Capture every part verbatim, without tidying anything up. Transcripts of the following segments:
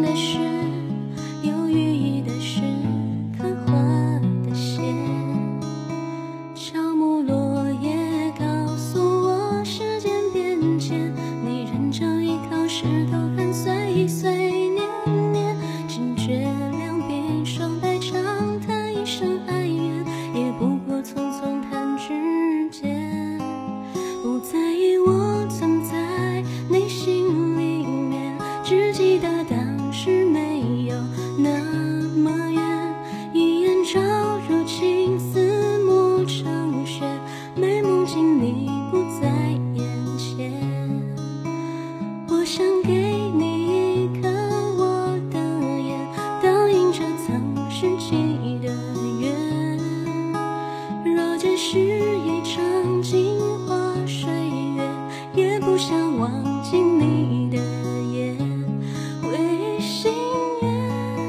的事，有寓意的事，刻画的线。乔木落叶告诉我时间变迁，你认真依靠石头看岁岁年年，惊觉两鬓霜白长叹一声哀怨，也不过匆匆弹指间，不在意我存在你心里面，只记得当时没有那么远，一眼照入青丝暮成雪，美梦境你不在眼前。我想给你一颗我的眼，倒映着曾拾起的缘，若只是一场镜花水月，也不想忘记你的眼，微心愿。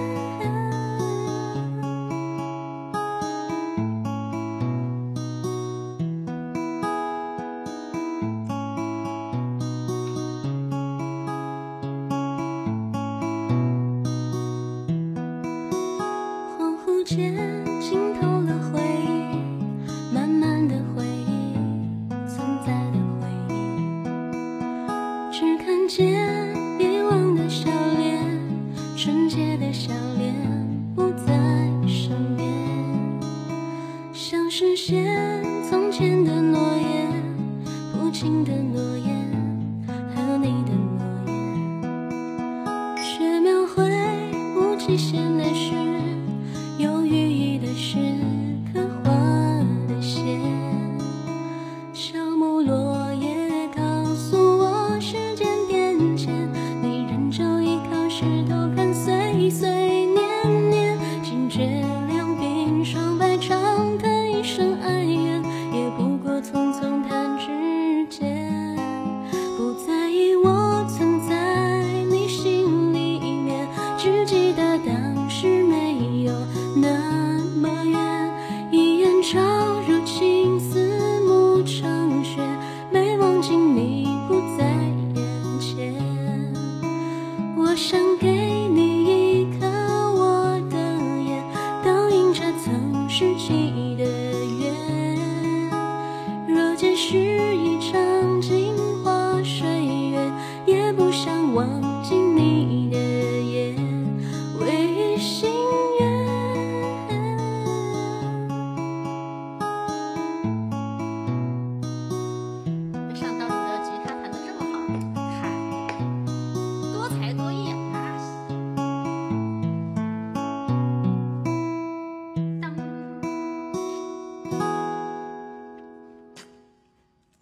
恍惚间浸透了回忆，慢慢的回忆，存在的回忆，只看见遗忘的笑脸，纯洁的笑脸不在身边，想实现从前的诺言，父亲的诺言，和你的诺言，却描绘无极限的事，有寓意的事，刻画的线。乔木落叶告诉我时间变迁，你仍旧依靠石头看岁岁年年，惊觉两鬓霜白长叹一声哀怨，也不过匆匆弹指间，不在意我存在你心里面，只记得当